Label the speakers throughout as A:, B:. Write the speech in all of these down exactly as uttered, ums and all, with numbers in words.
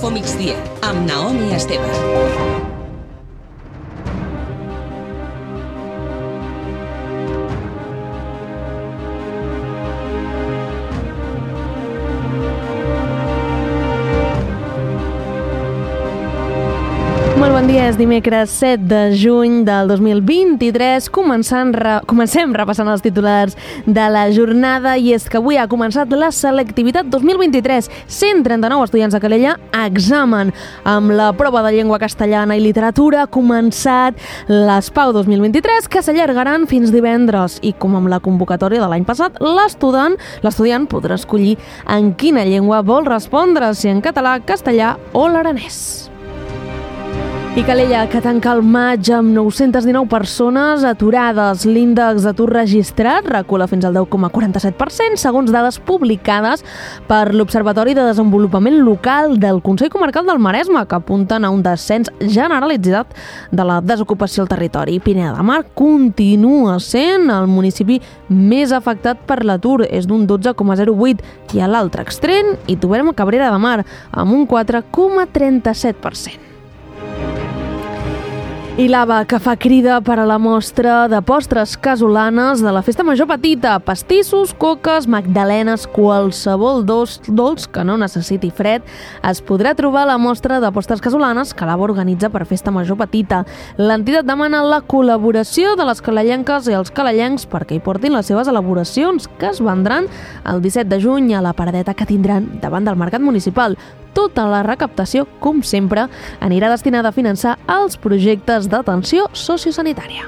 A: Info Migdia, amb Naomi Esteve.
B: Molt bon dia, és dimecres set de juny del dos mil vint-i-tres. Començant re... Comencem repassant els titulars de la jornada, i és que avui ha començat la selectivitat dos mil vint-i-tres. cent trenta-nou estudiants de Calella a examen. Amb la prova de llengua castellana i literatura ha començat les Pau dos mil vint-i-tres, que s'allargaran fins divendres. I com amb la convocatòria de l'any passat, l'estudiant l'estudiant podrà escollir en quina llengua vol respondre, si en català, castellà o l'aranès. I Calella, que tanca el maig amb nou-centes dinou persones aturades. L'índex d'atur registrat recula fins al deu coma quaranta-set per cent, segons dades publicades per l'Observatori de Desenvolupament Local del Consell Comarcal del Maresme, que apunten a un descens generalitzat de la desocupació al territori. Pineda de Mar continua sent el municipi més afectat per l'atur, és d'un dotze coma zero vuit, i a l'altre extrem hi trobem a Cabrera de Mar, amb un quatre coma trenta-set per cent. I l'Ava, que fa crida per a la mostra de postres casolanes de la Festa Major Petita. Pastissos, coques, magdalenes, qualsevol dolç, dolç que no necessiti fred, es podrà trobar a la mostra de postres casolanes que l'Ava organitza per Festa Major Petita. L'entitat demana la col·laboració de les calellenques i els calellencs perquè hi portin les seves elaboracions, que es vendran el disset de juny a la paradeta que tindran davant del Mercat Municipal. Tota la recaptació, com sempre, anirà destinada a finançar els projectes d'atenció sociosanitària.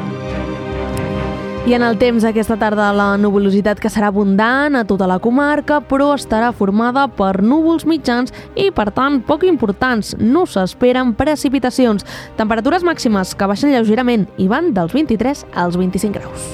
B: I en el temps, aquesta tarda, la nuvolositat, que serà abundant a tota la comarca, però estarà formada per núvols mitjans i, per tant, poc importants. No s'esperen precipitacions. Temperatures màximes que baixen lleugerament i van dels vint-i-tres als vint-i-cinc graus.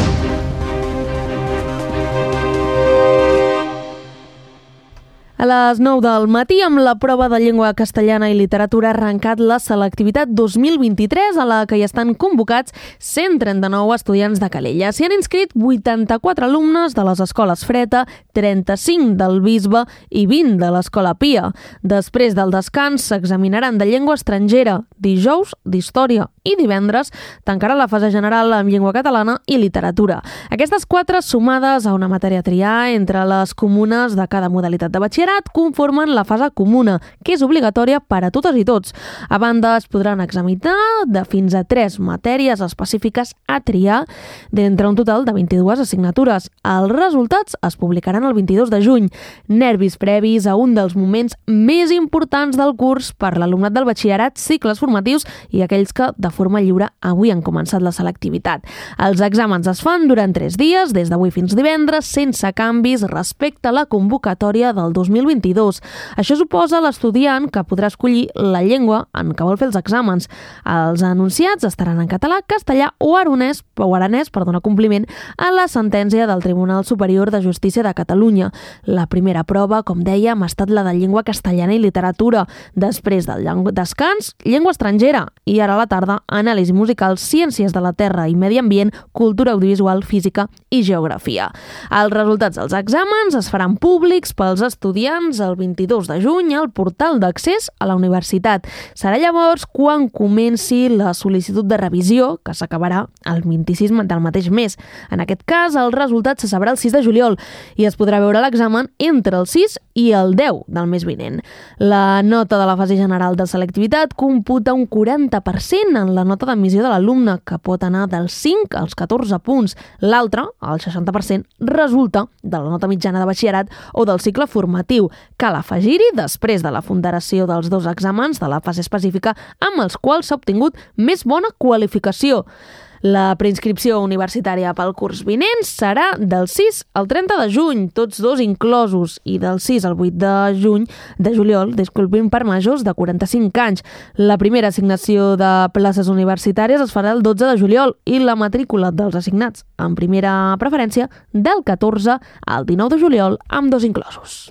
B: A les nou del matí, amb la prova de llengua castellana i literatura, ha arrencat la selectivitat dos mil vint-i-tres, a la que hi estan convocats cent trenta-nou estudiants de Calella. S'hi han inscrit vuitanta-quatre alumnes de les escoles Freta, trenta-cinc del Bisbe i vint de l'Escola Pia. Després del descans, s'examinaran de llengua estrangera, dijous d'història i divendres tancarà la fase general amb llengua catalana i literatura. Aquestes quatre, sumades a una matèria a triar entre les comunes de cada modalitat de batxillerat, conformen la fase comuna, que és obligatòria per a totes i tots. A banda, es podran examinar de fins a tres matèries específiques a triar d'entre un total de vint-i-dues assignatures. Els resultats es publicaran el vint-i-dos de juny. Nervis previs a un dels moments més importants del curs per l'alumnat del batxillerat, cicles formatius i aquells que, de forma lliure, avui han començat la selectivitat. Els exàmens es fan durant tres dies, des d'avui fins divendres, sense canvis respecte a la convocatòria del dos mil vint-i-dos. Això suposa l'estudiant que podrà escollir la llengua en què vol fer els exàmens. Els anunciats estaran en català, castellà o aranès, o aranès per donar compliment a la sentència del Tribunal Superior de Justícia de Catalunya. La primera prova, com dèiem, ha estat la de llengua castellana i literatura. Després del descans, llengua estrangera. I ara a la tarda, anàlisi musical, ciències de la terra i medi ambient, cultura audiovisual, física i geografia. Els resultats dels exàmens es faran públics pels estudiants el vint-i-dos de juny al portal d'accés a la universitat. Serà llavors quan comenci la sol·licitud de revisió, que s'acabarà el vint-i-sis del mateix mes. En aquest cas, el resultat se sabrà el sis de juliol i es podrà veure l'examen entre el sis i el deu del mes vinent. La nota de la fase general de selectivitat computa un quaranta per cent en la nota d'admissió de l'alumne, que pot anar dels cinc als catorze punts. L'altre, el seixanta per cent, resulta de la nota mitjana de batxillerat o del cicle formatiu. Cal afegir-hi després de la ponderació dels dos exàmens de la fase específica amb els quals s'ha obtingut més bona qualificació. La preinscripció universitària pel curs vinent serà del sis al trenta de juny, tots dos inclosos, i del sis al vuit de juny, de juliol, disculpin, per majors de quaranta-cinc anys. La primera assignació de places universitàries es farà el dotze de juliol i la matrícula dels assignats en primera preferència del catorze al dinou de juliol, amb dos inclosos.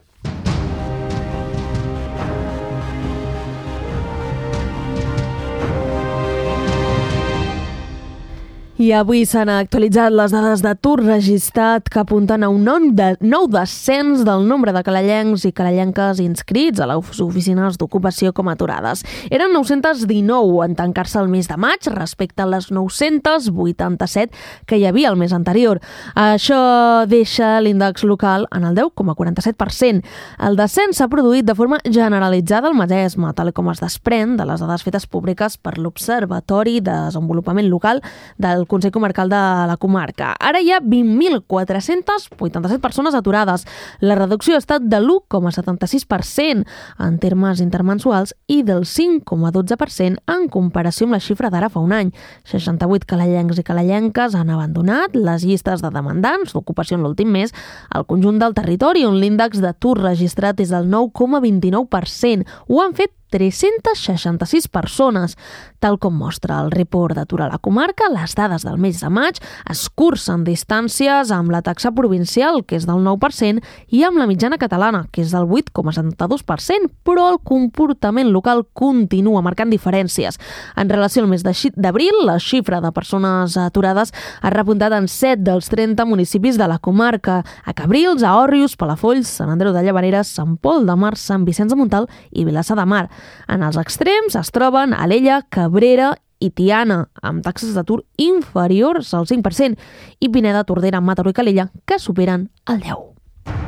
B: I I avui s'han actualitzat les dades d'atur registrat que apunten a un nou, de, nou descens del nombre de calellencs i calellenques inscrits a les oficines d'ocupació com a aturades. Eren nou-cents dinou en tancar-se el mes de maig respecte a les nou-cents vuitanta-set que hi havia el mes anterior. Això deixa l'índex local en el deu coma quaranta-set per cent. El descens s'ha produït de forma generalitzada al Maresme, tal com es desprèn de les dades fetes públiques per l'Observatori de Desenvolupament Local del Consell Comarcal de la comarca. Ara hi ha vint mil quatre-cents vuitanta-set persones aturades. La reducció ha estat de l'u coma setanta-sis per cent en termes intermensuals i del cinc coma dotze per cent en comparació amb la xifra d'ara fa un any. seixanta-vuit calellencs i calellenques han abandonat les llistes de demandants d'ocupació en l'últim mes al conjunt del territori, on l'índex d'atur registrat és del nou coma vint-i-nou per cent. Ho han fet tres-centes seixanta-sis persones. Tal com mostra el report d'atur a la comarca, les dades del mes de maig escurcen distàncies amb la taxa provincial, que és del nou per cent, i amb la mitjana catalana, que és del vuit coma setanta-dos per cent, però el comportament local continua marcant diferències. En relació al mes d'abril, la xifra de persones aturades ha repuntat en set dels trenta municipis de la comarca: a Cabrils, a Òrrius, Palafolls, Sant Andreu de Llavaneres, Sant Pol de Mar, Sant Vicenç de Montalt i Vilassar de Mar. En els extrems es troben Alella, Cabrera i Tiana, amb taxes d'atur inferiors al cinc per cent, i Pineda, Tordera, Mataró i Calella, que superen el deu per cent.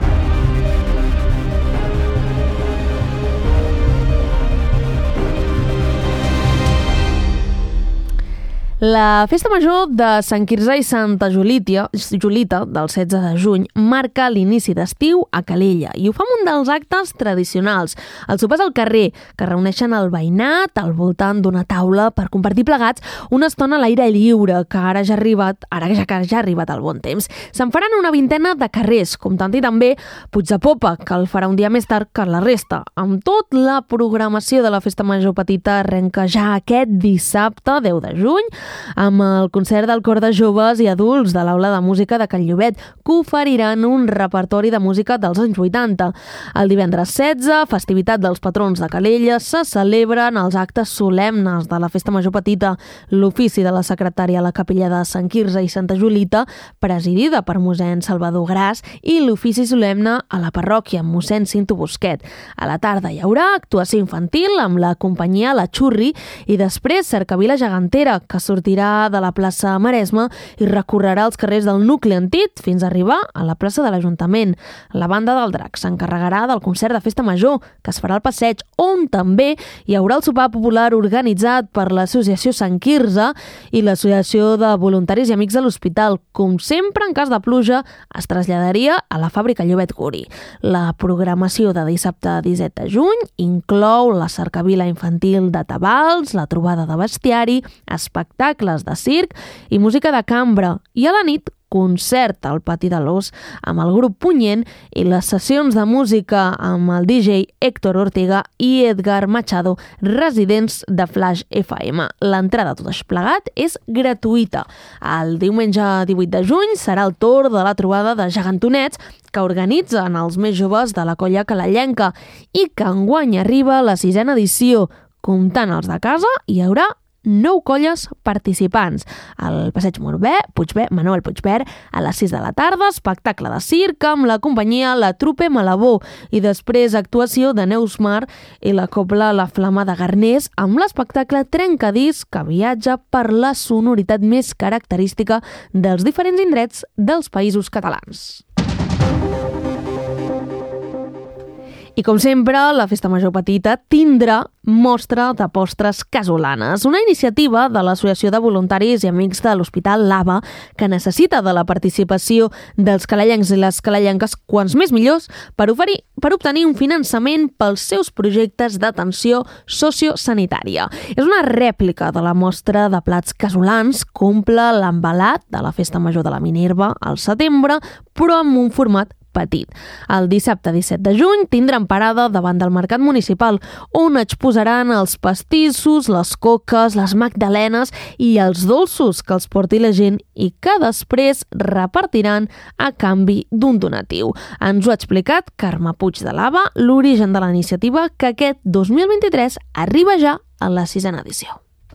B: La Festa Major de Sant Quirze i Santa Julita, Julita del setze de juny marca l'inici d'estiu a Calella i ho fa amb un dels actes tradicionals, els sopars al carrer, que reuneixen el veïnat al voltant d'una taula per compartir plegats una estona a l'aire lliure, que ara ja ha arribat, ara ja que ja ha arribat el bon temps. Se'n faran una vintena de carrers, comptant-hi també Puig de Popa, que el farà un dia més tard que la resta. Amb tot, la programació de la Festa Major Petita arrenca ja aquest dissabte, deu de juny, amb el concert del cor de joves i adults de l'Aula de Música de Can Llobet, que oferiran un repertori de música dels anys vuitanta. El divendres setze, festivitat dels patrons de Calella, se celebren els actes solemnes de la Festa Major Petita, l'ofici de la secretària a la capella de Sant Quirze i Santa Julita, presidida per mossèn Salvador Gras, i l'ofici solemne a la parròquia amb mossèn Cinto Busquet. A la tarda hi haurà actuació infantil amb la companyia La Xurri i després cercavila gegantera, que sortirà de la plaça Maresme i recorrerà els carrers del nucli antic fins a arribar a la plaça de l'Ajuntament. La banda del Drac s'encarregarà del concert de Festa Major, que es farà al passeig, on també hi haurà el sopar popular organitzat per l'Associació Sant Quirze i l'Associació de Voluntaris i Amics de l'Hospital. Com sempre, en cas de pluja, es traslladaria a la fàbrica Llobet Guri. La programació de dissabte disset de juny inclou la cercavila infantil de tabals, la trobada de bestiari, espectacles de circ i música de cambra, i a la nit concert al Pati de l'Os amb el grup Punyent i les sessions de música amb el D J Héctor Ortega i Edgar Machado, residents de Flash F M. L'entrada tot plegat és gratuïta. El diumenge divuit de juny serà el torn de la trobada de gegantonets que organitzen els més joves de la colla calellenca i que enguany arriba a la sisena edició. Comptant els de casa, hi haurà nou colles participants. Al Passeig Morbè, Puigver, Manuel Puigverd, a les sis de la tarda, espectacle de circ amb la companyia La Trupe Malabó i després actuació de Neus Mar i la cobla La Flama de Garnés amb l'espectacle Trencadís, que viatja per la sonoritat més característica dels diferents indrets dels països catalans. I com sempre, la Festa Major Petita tindrà mostra de postres casolanes, una iniciativa de l'Associació de Voluntaris i Amics de l'Hospital Lava que necessita de la participació dels calellencs i les calellenques, quants més millors, per oferir, per obtenir un finançament pels seus projectes d'atenció sociosanitària. És una rèplica de la mostra de plats casolans que omple l'embalat de la Festa Major de la Minerva al setembre, però amb un format petit. El dissabte disset de juny tindran parada davant del Mercat Municipal, on exposaran els pastissos, les coques, les magdalenes i els dolços que els porti la gent i que després repartiran a canvi d'un donatiu. Ens ho ha explicat Carme Puig de Lava, l'origen de la iniciativa, que aquest dos mil vint-i-tres arriba ja a la sisena edició.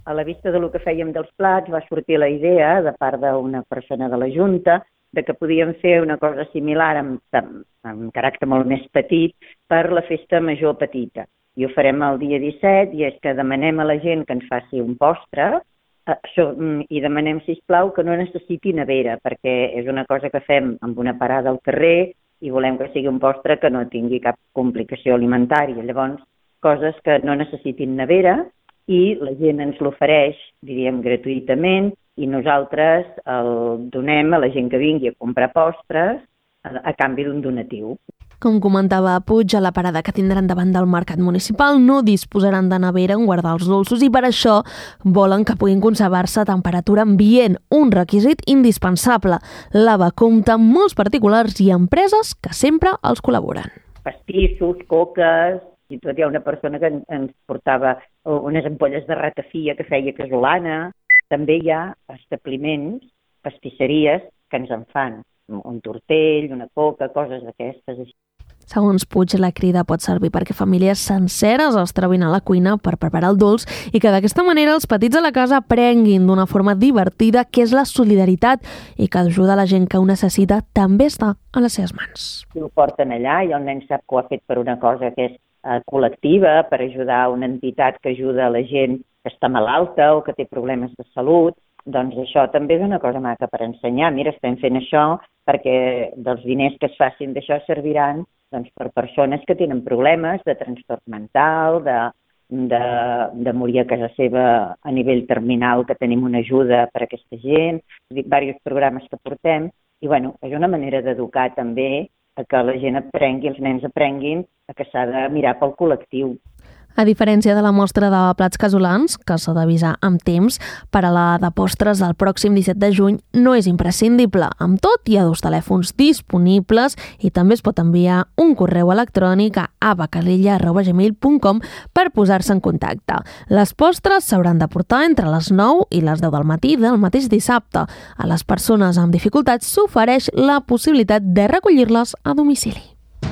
C: a la vista del que fèiem dels plats, va sortir la idea, de part d'una persona de la Junta, de que podíem fer una cosa similar amb, amb, amb caràcter molt més petit per la festa major petita. I ho farem el dia disset, i és que demanem a la gent que ens faci un postre eh, i demanem, sisplau, que no necessiti nevera, perquè és una cosa que fem amb una parada al carrer i volem que sigui un postre que no tingui cap complicació alimentària. Llavors, coses que no necessitin nevera, i la gent ens l'ofereix, diríem, gratuïtament, i nosaltres el donem a la gent que vingui a comprar postres a, a canvi d'un donatiu.
B: Com comentava Puig, a la parada que tindran davant del mercat municipal no disposaran de nevera on guardar els dolços i per això volen que puguin conservar-se a temperatura ambient, un requisit indispensable. L'Ava compta amb molts particulars i empreses que sempre els col·laboren.
C: Pastissos, coques, i tot hi ha una persona que ens portava unes ampolles de ratafia que feia casolana. També hi ha establiments, pastisseries, que ens en fan un tortell, una coca, coses d'aquestes.
B: Segons Puig, la crida pot servir perquè famílies senceres es trobin a la cuina per preparar el dolç i que d'aquesta manera els petits de la casa aprenguin d'una forma divertida què és la solidaritat i que ajuda la gent que ho necessita també està a les seves mans.
C: Ho porten allà i el nen sap que ho ha fet per una cosa que és eh, col·lectiva, per ajudar una entitat que ajuda a la gent que està malalta o que té problemes de salut. Doncs això també és una cosa maca per ensenyar. Mira, estem fent això perquè dels diners que es facin d'això serviran doncs, per persones que tenen problemes de trastorn mental, de, de, de morir a casa seva a nivell terminal, que tenim una ajuda per a aquesta gent, diversos programes que portem, i bueno, és una manera d'educar també a que la gent aprengui, els nens aprenguin a que s'ha de mirar pel col·lectiu.
B: A diferència de la mostra de plats casolans, que s'ha d'avisar amb temps, per a la de postres del pròxim disset de juny no és imprescindible. Amb tot, hi ha dos telèfons disponibles i també es pot enviar un correu electrònic a avacalella arroba gmail punt com per posar-se en contacte. Les postres s'hauran de portar entre les nou i les deu del matí del mateix dissabte. A les persones amb dificultats s'ofereix la possibilitat de recollir-les a domicili.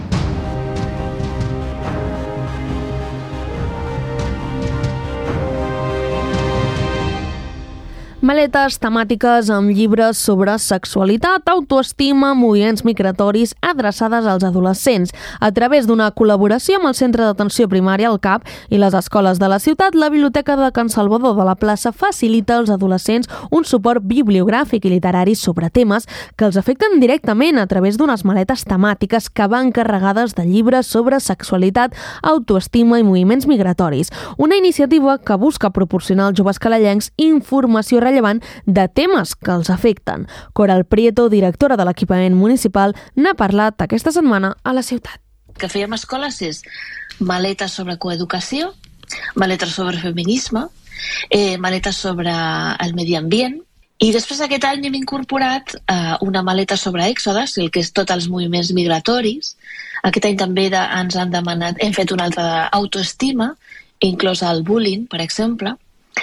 B: Maletes temàtiques amb llibres sobre sexualitat, autoestima, moviments migratoris adreçades als adolescents. A través d'una col·laboració amb el Centre d'Atenció Primària, el C A P, i les escoles de la ciutat, la Biblioteca de Can Salvador de la Plaça facilita als adolescents un suport bibliogràfic i literari sobre temes que els afecten directament a través d'unes maletes temàtiques que van carregades de llibres sobre sexualitat, autoestima i moviments migratoris. Una iniciativa que busca proporcionar als joves calellencs informació rellevant de temes que els afecten. Coral Prieto, directora de l'equipament municipal, n'ha parlat aquesta setmana a la ciutat.
D: El que fèiem a escoles és maletes sobre coeducació, maletes sobre feminisme, eh, maletes sobre el medi ambient, i després aquest any hem incorporat eh, una maleta sobre èxodes, el que és tots els moviments migratoris. Aquest any també de, ens han demanat, hem fet una altra d'autoestima, inclòs el bullying, per exemple.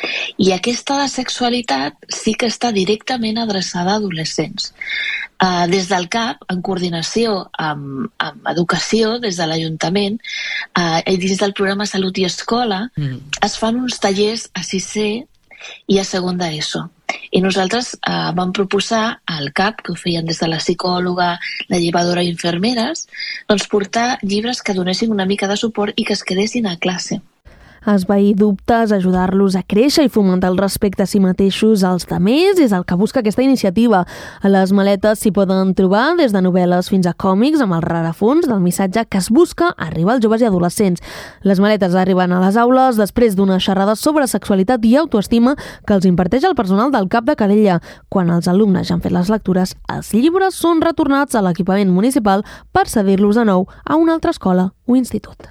D: I aquesta de sexualitat sí que està directament adreçada a adolescents. Uh, des del C A P, en coordinació amb, amb Educació, des de l'Ajuntament, uh, i dins del programa Salut i Escola, mm. es fan uns tallers a sisè i a segon d'ESO. I nosaltres uh, vam proposar al C A P, que ho feien des de la psicòloga, la llevadora i infermeres, doncs portar llibres que donessin una mica de suport i que es quedessin a classe.
B: Esvair dubtes, ajudar-los a créixer i fomentar el respecte a si mateixos als demés és el que busca aquesta iniciativa. A les maletes s'hi poden trobar des de novel·les fins a còmics amb el rerefons del missatge que es busca arribar als joves i adolescents. Les maletes arriben a les aules després d'una xerrada sobre sexualitat i autoestima que els imparteix el personal del C A P de Calella. Quan els alumnes ja han fet les lectures, els llibres són retornats a l'equipament municipal per cedir-los de nou a una altra escola o institut.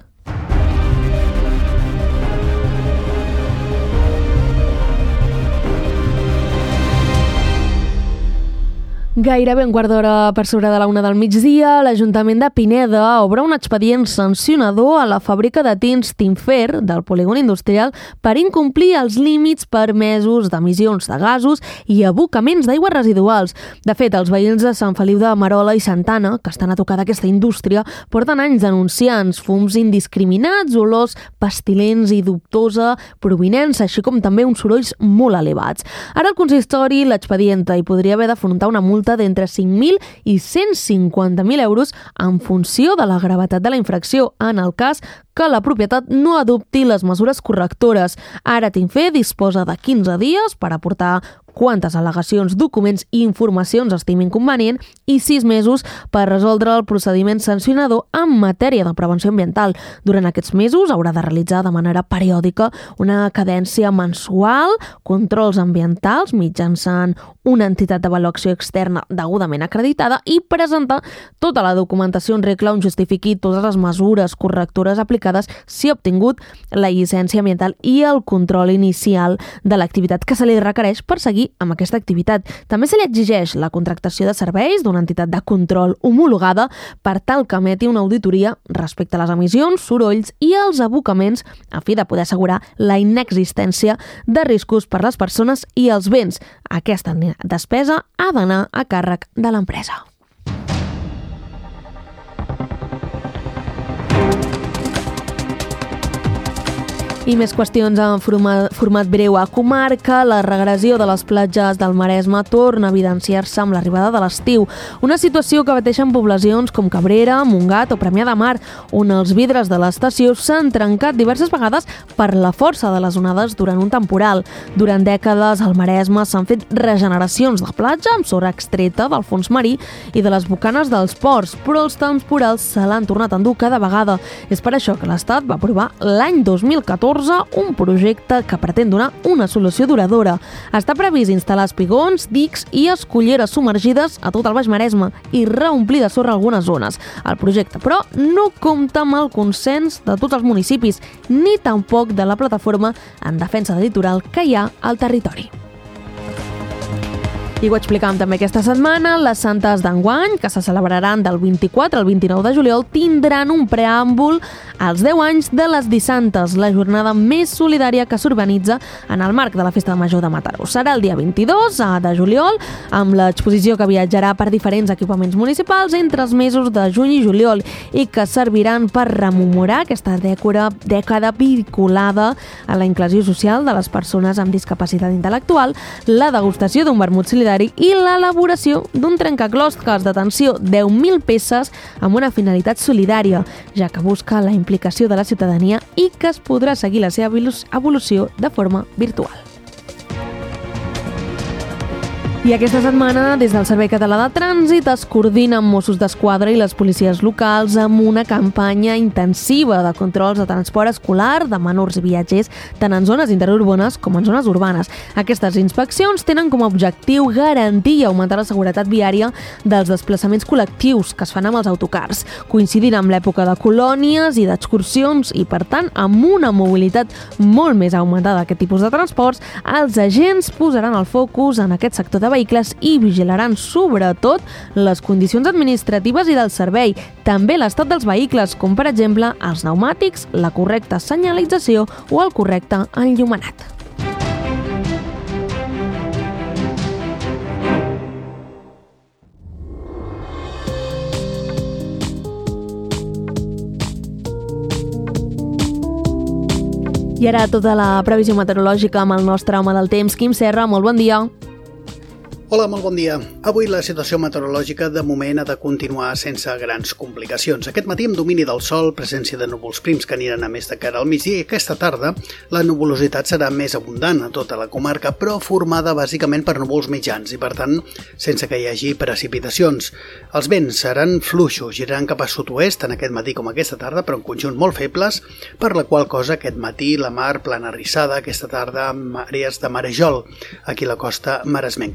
B: Gairebé un quart d'hora per sobre de la una del migdia, l'Ajuntament de Pineda obre un expedient sancionador a la fàbrica de tints Tinfer del polígon industrial per incomplir els límits permesos d'emissions de gasos i abocaments d'aigües residuals. De fet, els veïns de Sant Feliu de Marola i Santana, que estan a tocar d'aquesta indústria, porten anys denunciant fums indiscriminats, olors pestilents i dubtosa provinença, així com també uns sorolls molt elevats. Ara el consistori l'expedienta i podria haver d'afrontar una multa d'entre cinc mil i cent cinquanta mil euros en funció de la gravetat de la infracció, en el cas que la propietat no adopti les mesures correctores. Ara Tinfer disposa de quinze dies per aportar quantes al·legacions, documents i informacions estimi inconvenient i sis mesos per resoldre el procediment sancionador en matèria de prevenció ambiental. Durant aquests mesos haurà de realitzar de manera periòdica una cadència mensual, controls ambientals mitjançant una entitat d'avaluació externa degudament acreditada i presentar tota la documentació en regla on justifiqui totes les mesures correctores aplicades si ha obtingut la llicència ambiental i el control inicial de l'activitat que se li requereix per seguir amb aquesta activitat. També se li exigeix la contractació de serveis d'una entitat de control homologada per tal que emeti una auditoria respecte a les emissions, sorolls i els abocaments a fi de poder assegurar la inexistència de riscos per les persones i els béns. Aquesta despesa ha d'anar a càrrec de l'empresa. I més qüestions en format, format breu a comarca. La regressió de les platges del Maresme torna a evidenciar-se amb l'arribada de l'estiu. Una situació que pateixen poblacions com Cabrera, Montgat o Premià de Mar, on els vidres de l'estació s'han trencat diverses vegades per la força de les onades durant un temporal. Durant dècades al Maresme s'han fet regeneracions de platja amb sorra extreta del fons marí i de les bocanes dels ports, però els temporals se l'han tornat a endur cada vegada. És per això que l'Estat va aprovar l'any dos mil catorze un projecte que pretén donar una solució duradora. Està previst instal·lar espigons, dics i esculleres submergides a tot el Baix Maresme i reomplir de sorra algunes zones. El projecte, però, no compta amb el consens de tots els municipis, ni tampoc de la plataforma en defensa del litoral que hi ha al territori. I ho explicàvem també aquesta setmana, les Santes d'enguany, que se celebraran del vint-i-quatre al vint-i-nou de juliol, tindran un preàmbul als deu anys de les Dissantes, la jornada més solidària que s'organitza en el marc de la Festa Major de Mataró. Serà el dia vint-i-dos de juliol, amb l'exposició que viatjarà per diferents equipaments municipals entre els mesos de juny i juliol i que serviran per rememorar aquesta dècada, dècada vinculada a la inclusió social de les persones amb discapacitat intel·lectual, la degustació d'un vermut solidari i l'elaboració d'un trencaclosques d'atenció deu mil peces amb una finalitat solidària, ja que busca la implicació de la ciutadania i que es podrà seguir la seva evolució de forma virtual. I aquesta setmana, des del Servei Català de Trànsit, es coordina amb Mossos d'Esquadra i les policies locals amb una campanya intensiva de controls de transport escolar de menors i viatgers, tant en zones interurbanes com en zones urbanes. Aquestes inspeccions tenen com a objectiu garantir i augmentar la seguretat viària dels desplaçaments col·lectius que es fan amb els autocars, coincidint amb l'època de colònies i d'excursions i, per tant, amb una mobilitat molt més augmentada d'aquest tipus de transports, els agents posaran el focus en aquest sector de vehicles i vigilaran sobretot les condicions administratives i del servei, també l'estat dels vehicles, com per exemple els pneumàtics, la correcta senyalització o el correcte enllumenat. I ara tota la previsió meteorològica amb el nostre home del temps, Quim Serra. Molt bon dia.
E: Hola, molt bon dia. Avui la situació meteorològica de moment ha de continuar sense grans complicacions. Aquest matí amb domini del sol, presència de núvols prims que aniran a més de cara al migdia i aquesta tarda la nuvolositat serà més abundant a tota la comarca, però formada bàsicament per núvols mitjans i per tant sense que hi hagi precipitacions. Els vents seran fluixos, giraran cap a sud-oest en aquest matí com aquesta tarda, però en conjunt molt febles, per la qual cosa aquest matí la mar plana rissada, aquesta tarda amb àrees de marejol aquí a la costa maresmenca. Les temperatures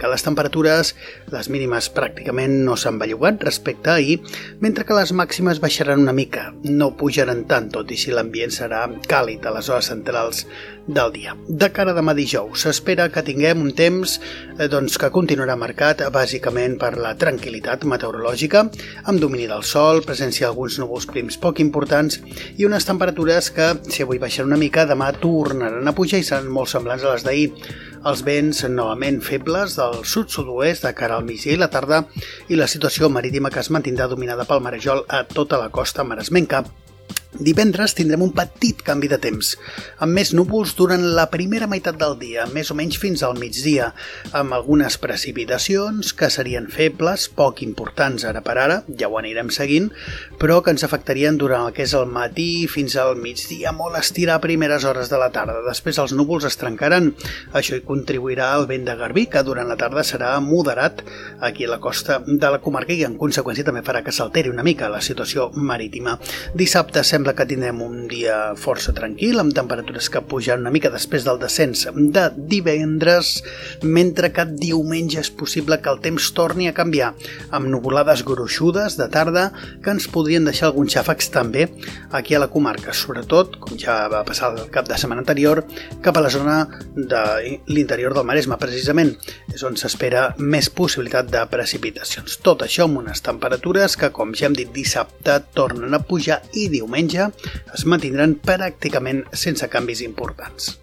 E: temperatures, les mínimes pràcticament no s'han bellugat respecte a ahir, mentre que les màximes baixaran una mica, no pujaran tant, tot i si l'ambient serà càlid a les hores centrals del dia. De cara a demà dijous, s'espera que tinguem un temps eh, doncs, que continuarà marcat bàsicament per la tranquil·litat meteorològica, amb domini del sol, presència d'alguns núvols prims poc importants i unes temperatures que, si avui baixen una mica, demà tornaran a pujar i seran molt semblants a les d'ahir. Els vents novament febles del sud-sud-oest de cara al migdia i la tarda i la situació marítima que es mantindrà dominada pel marejol a tota la costa maresmenca. Divendres tindrem un petit canvi de temps, amb més núvols durant la primera meitat del dia, més o menys fins al migdia, amb algunes precipitacions que serien febles, poc importants ara per ara, ja ho anirem seguint, però que ens afectarien durant el que és el matí fins al migdia, molt estirar a primeres hores de la tarda. Després els núvols es trencaran. Això hi contribuirà el vent de garbí, que durant la tarda serà moderat aquí a la costa de la comarca i en conseqüència també farà que s'alteri una mica la situació marítima. Dissabte sembla que tindrem un dia força tranquil, amb temperatures que pujan una mica després del descens de divendres, mentre que diumenge és possible que el temps torni a canviar, amb nuvolades gruixudes de tarda que ens podrien deixar alguns xàfecs també aquí a la comarca, sobretot, com ja va passar el cap de setmana anterior, cap a la zona de l'interior del Maresme, precisament, és on s'espera més possibilitat de precipitacions. Tot això amb unes temperatures que, com ja hem dit, dissabte tornen a pujar i diumenge es mantindran pràcticament sense canvis importants.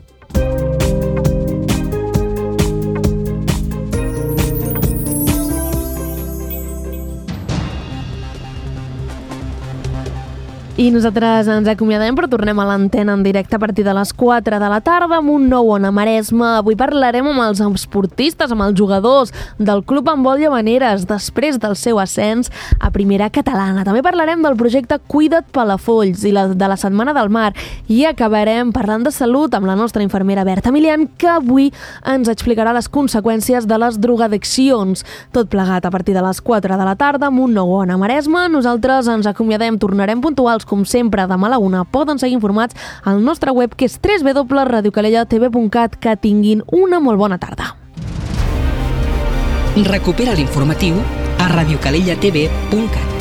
B: I nosaltres ens acomiadem, però tornem a l'antena en directe a partir de les quatre de la tarda amb un nou Ona Maresme. Avui parlarem amb els esportistes, amb els jugadors del Club Handbol Llavaneres després del seu ascens a Primera Catalana. També parlarem del projecte Cuida't Palafolls i la, de la Setmana del Mar. I acabarem parlant de salut amb la nostra infermera Berta Milian, que avui ens explicarà les conseqüències de les drogadiccions. Tot plegat a partir de les quatre de la tarda amb un nou Ona Maresme. Nosaltres ens acomiadem, tornarem puntuals com sempre demà a la una. Poden seguir informats al nostre web, que és w w w punt radio calella t v punt cat. Que tinguin una molt bona tarda.
A: Recupera l'informatiu a radio calella t v punt cat.